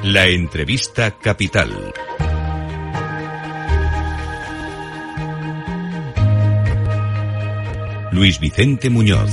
La entrevista capital. Luis Vicente Muñoz.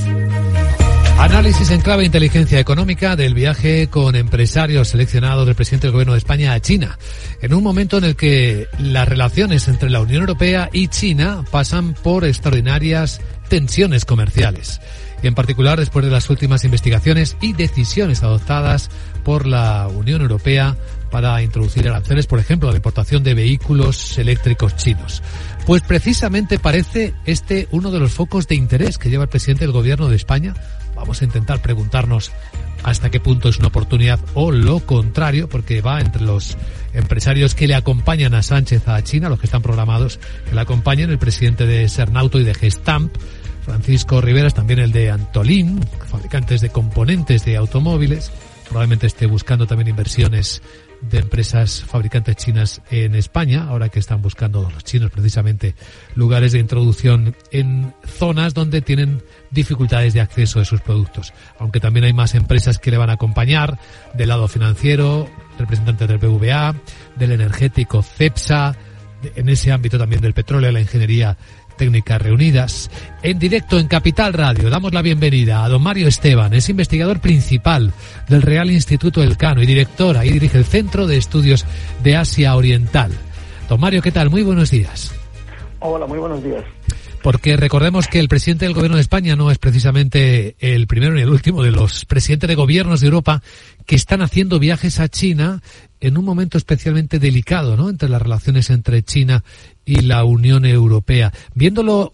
Análisis en clave inteligencia económica del viaje con empresarios seleccionados del presidente del Gobierno de España a China, en un momento en el que las relaciones entre la Unión Europea y China pasan por extraordinarias tensiones comerciales. Y en particular después de las últimas investigaciones y decisiones adoptadas por la Unión Europea para introducir aranceles, por ejemplo, a la importación de vehículos eléctricos chinos. Pues precisamente parece este uno de los focos de interés que lleva el presidente del Gobierno de España. Vamos a intentar preguntarnos hasta qué punto es una oportunidad o lo contrario, porque va entre los empresarios que le acompañan a Sánchez a China, los que están programados que le acompañen, el presidente de Sernauto y de Gestamp, Francisco Riveras, también el de Antolín, fabricantes de componentes de automóviles. Probablemente esté buscando también inversiones de empresas fabricantes chinas en España, ahora que están buscando los chinos precisamente lugares de introducción en zonas donde tienen dificultades de acceso a sus productos. Aunque también hay más empresas que le van a acompañar, del lado financiero, representantes del BVA, del energético CEPSA, en ese ámbito también del petróleo, la ingeniería técnicas reunidas. En directo en Capital Radio damos la bienvenida a don Mario Esteban, es investigador principal del Real Instituto Elcano y director, ahí dirige el Centro de Estudios de Asia Oriental. Don Mario, ¿qué tal? Muy buenos días. Hola, muy buenos días. Porque recordemos que el presidente del Gobierno de España no es precisamente el primero ni el último de los presidentes de gobiernos de Europa que están haciendo viajes a China en un momento especialmente delicado, ¿no?, entre las relaciones entre China y la Unión Europea. Viéndolo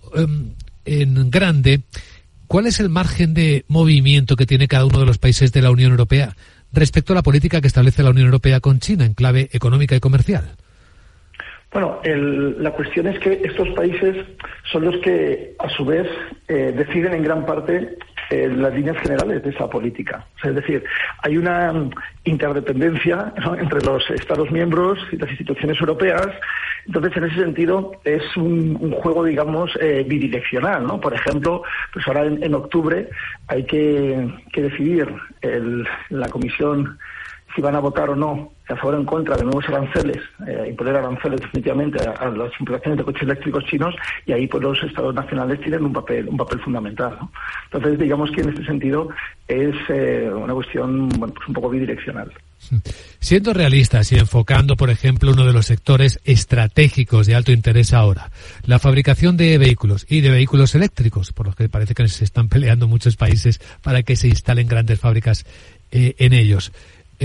en grande, ¿cuál es el margen de movimiento que tiene cada uno de los países de la Unión Europea respecto a la política que establece la Unión Europea con China en clave económica y comercial? Bueno, la cuestión es que estos países son los que, a su vez, deciden en gran parte las líneas generales de esa política. O sea, es decir, hay una interdependencia, ¿no?, entre los Estados miembros y las instituciones europeas. Entonces, en ese sentido, es un juego, digamos, bidireccional, ¿no? Por ejemplo, pues ahora en octubre hay que decidir la Comisión si van a votar o no a favor o en contra de nuevos aranceles, imponer aranceles definitivamente a las importaciones de coches eléctricos chinos, y ahí pues los estados nacionales tienen un papel fundamental, ¿no? Entonces, digamos que en este sentido es una cuestión, bueno, pues un poco bidireccional. Siendo realistas y enfocando, por ejemplo, uno de los sectores estratégicos de alto interés ahora, la fabricación de vehículos y de vehículos eléctricos, por los que parece que se están peleando muchos países para que se instalen grandes fábricas en ellos.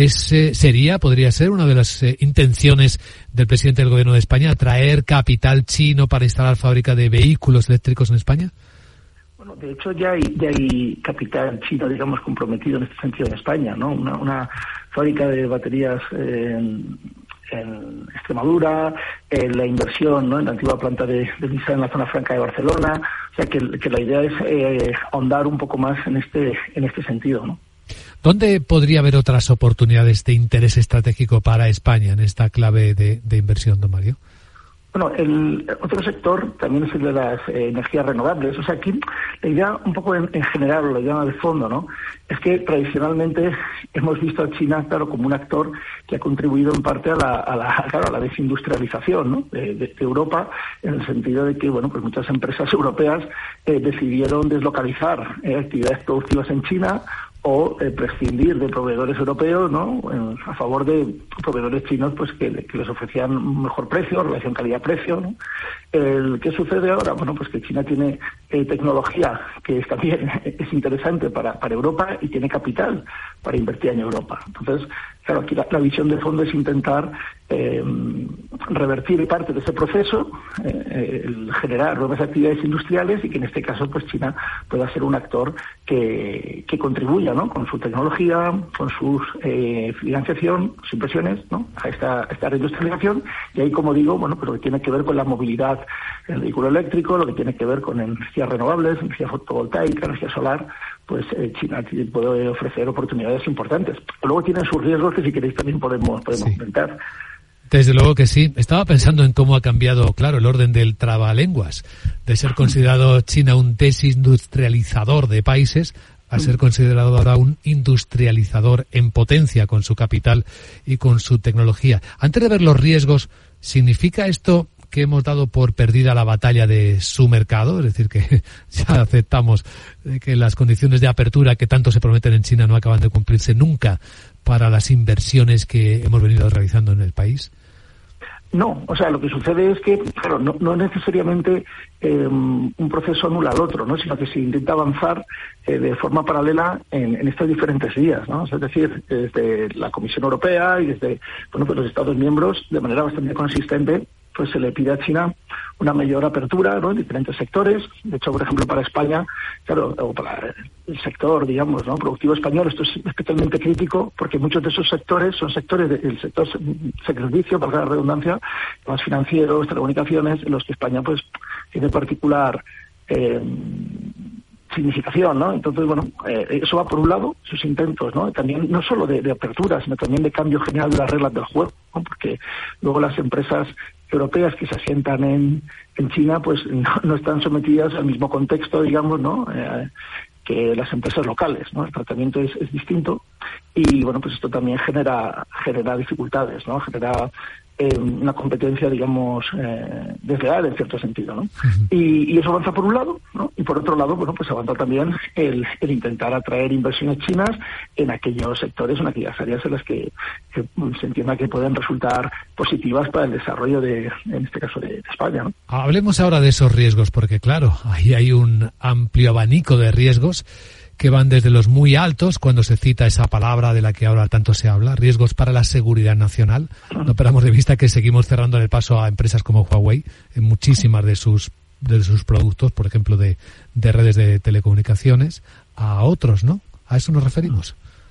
Podría ser una de las intenciones del presidente del Gobierno de España, atraer capital chino para instalar fábrica de vehículos eléctricos en España. Bueno, de hecho ya hay capital chino, digamos, comprometido en este sentido en España, ¿no? Una fábrica de baterías en Extremadura, la inversión, ¿no?, en la antigua planta de Nissan en la zona franca de Barcelona. O sea que la idea es ahondar un poco más en este sentido, ¿no? ¿Dónde podría haber otras oportunidades de interés estratégico para España en esta clave de inversión, don Mario? Bueno, el otro sector también es el de las energías renovables. O sea, aquí la idea un poco en general, la idea de fondo, ¿no?, es que tradicionalmente hemos visto a China, claro, como un actor que ha contribuido en parte a la desindustrialización, ¿no?, de Europa, en el sentido de que, bueno, pues muchas empresas europeas decidieron deslocalizar actividades productivas en China o prescindir de proveedores europeos, ¿no?, a favor de proveedores chinos, pues que les ofrecían un mejor precio, relación calidad-precio, ¿no? ¿Qué sucede ahora? Bueno, pues que China tiene tecnología que también es interesante para Europa y tiene capital para invertir en Europa. Entonces, claro, aquí la visión de fondo es intentar revertir parte de ese proceso, generar nuevas actividades industriales, y que en este caso pues China pueda ser un actor que contribuya, ¿no?, con su tecnología, con su financiación, sus inversiones, ¿no?, a esta reindustrialización. Y ahí, como digo, bueno, pues lo que tiene que ver con la movilidad, el vehículo eléctrico, lo que tiene que ver con energías renovables, energía fotovoltaica, energía solar, pues China puede ofrecer oportunidades importantes. Luego tienen sus riesgos que, si queréis, también podemos comentar. Desde luego que sí. Estaba pensando en cómo ha cambiado, claro, el orden del trabalenguas, de ser considerado China un desindustrializador de países a ser considerado ahora un industrializador en potencia con su capital y con su tecnología. Antes de ver los riesgos, ¿significa esto que hemos dado por perdida la batalla de su mercado? Es decir, que ya aceptamos que las condiciones de apertura que tanto se prometen en China no acaban de cumplirse nunca para las inversiones que hemos venido realizando en el país. No, o sea, lo que sucede es que, claro, no necesariamente un proceso anula al otro, ¿no? Sino que se intenta avanzar de forma paralela en estas diferentes vías, ¿no? O sea, es decir, desde la Comisión Europea y desde pues los Estados miembros, de manera bastante consistente, pues se le pide a China una mayor apertura, ¿no?, en diferentes sectores. De hecho, por ejemplo, para España, claro, o para el sector, digamos, ¿no?, productivo español, esto es especialmente crítico porque muchos de esos sectores son sectores del sector servicio, para la redundancia, más financieros, telecomunicaciones, en los que España pues tiene particular significación, ¿no? Entonces, bueno, eso va por un lado, sus intentos, ¿no? También no solo de apertura, sino también de cambio general de las reglas del juego, ¿no? Porque luego las empresas europeas que se asientan en China, pues no están sometidas al mismo contexto, digamos, ¿no?, que las empresas locales, ¿no? El tratamiento es distinto y, bueno, pues esto también genera dificultades, ¿no? Genera una competencia, digamos, desleal en cierto sentido, ¿no? Uh-huh. Y eso avanza por un lado, ¿no? Y por otro lado, bueno, pues avanza también el intentar atraer inversiones chinas en aquellos sectores, en aquellas áreas en las que se entienda que pueden resultar positivas para el desarrollo en este caso, de España, ¿no? Hablemos ahora de esos riesgos, porque claro, ahí hay un amplio abanico de riesgos que van desde los muy altos, cuando se cita esa palabra de la que ahora tanto se habla, riesgos para la seguridad nacional. No perdamos de vista que seguimos cerrando el paso a empresas como Huawei en muchísimas de sus productos, por ejemplo, de redes de telecomunicaciones, a otros, ¿no? A eso nos referimos.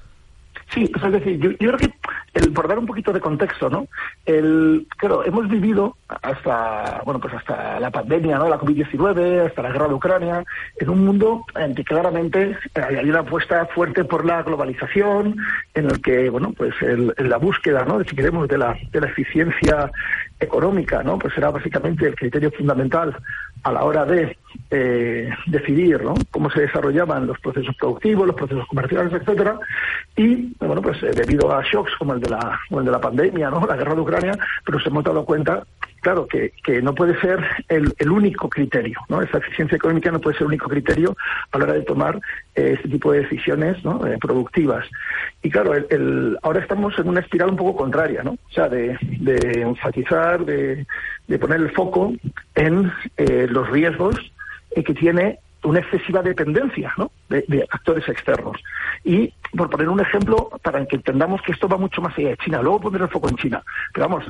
Sí, pues es decir, yo creo que por dar un poquito de contexto, ¿no? Claro, hemos vivido hasta la pandemia, ¿no?, la COVID-19, hasta la guerra de Ucrania, en un mundo en que claramente hay una apuesta fuerte por la globalización, en el que, bueno, pues la búsqueda, ¿no?, si queremos, de la eficiencia económica, ¿no?, pues era básicamente el criterio fundamental a la hora de decidir, ¿no?, cómo se desarrollaban los procesos productivos, los procesos comerciales, etcétera. Y, bueno, pues debido a shocks como el de la pandemia, ¿no?, la guerra de Ucrania, pero nos hemos dado cuenta, claro, que no puede ser el único criterio, ¿no? Esa eficiencia económica no puede ser el único criterio a la hora de tomar este tipo de decisiones, ¿no?, productivas. Y claro, ahora estamos en una espiral un poco contraria, ¿no? O sea, de enfatizar, de poner el foco en los riesgos que tiene una excesiva dependencia, ¿no?, de actores externos. Y, por poner un ejemplo, para que entendamos que esto va mucho más allá de China, luego poner el foco en China. Pero vamos,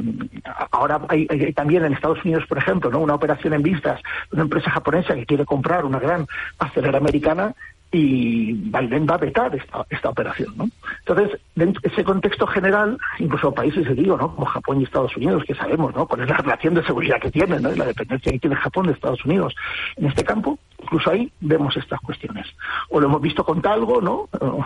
ahora hay también en Estados Unidos, por ejemplo, ¿no?, una operación en vistas de una empresa japonesa que quiere comprar una gran acelera americana, y Biden va a vetar esta operación, ¿no? Entonces, dentro de ese contexto general, incluso países, digo, ¿no?, como Japón y Estados Unidos, que sabemos, ¿no?, cuál es la relación de seguridad que tienen, ¿no?, y la dependencia que tiene Japón de Estados Unidos en este campo, incluso ahí vemos estas cuestiones. O lo hemos visto con Talgo, ¿no?,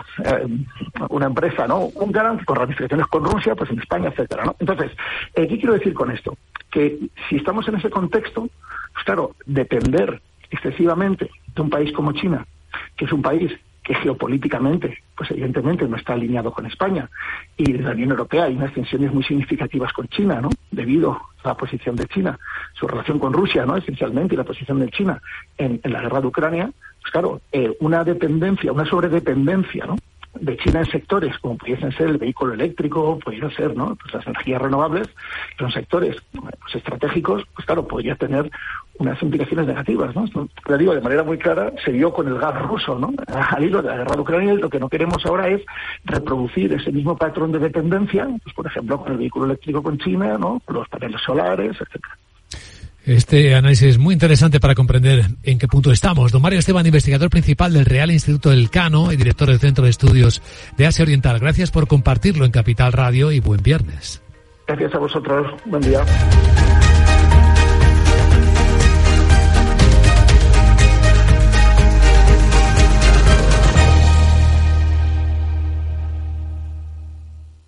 una empresa, ¿no?, húngara, con ramificaciones con Rusia, pues en España, etcétera, ¿no? Entonces, ¿qué quiero decir con esto? Que si estamos en ese contexto, pues claro, depender excesivamente de un país como China, que es un país que geopolíticamente, pues evidentemente no está alineado con España, y desde la Unión Europea hay unas tensiones muy significativas con China, ¿no?, debido a la posición de China, su relación con Rusia, ¿no?, esencialmente, y la posición de China en la guerra de Ucrania, pues claro, una sobredependencia, ¿no?, de China en sectores como pudiesen ser el vehículo eléctrico, podrían ser, ¿no?, pues las energías renovables, son sectores pues estratégicos, pues claro, podría tener unas implicaciones negativas, ¿no? Esto, lo digo de manera muy clara, se vio con el gas ruso, ¿no?, al hilo de la guerra de Ucrania, y lo que no queremos ahora es reproducir ese mismo patrón de dependencia, pues por ejemplo con el vehículo eléctrico con China, ¿no?, con los paneles solares, etcétera. Este análisis es muy interesante para comprender en qué punto estamos. Don Mario Esteban, investigador principal del Real Instituto Elcano y director del Centro de Estudios de Asia Oriental. Gracias por compartirlo en Capital Radio y buen viernes. Gracias a vosotros. Buen día.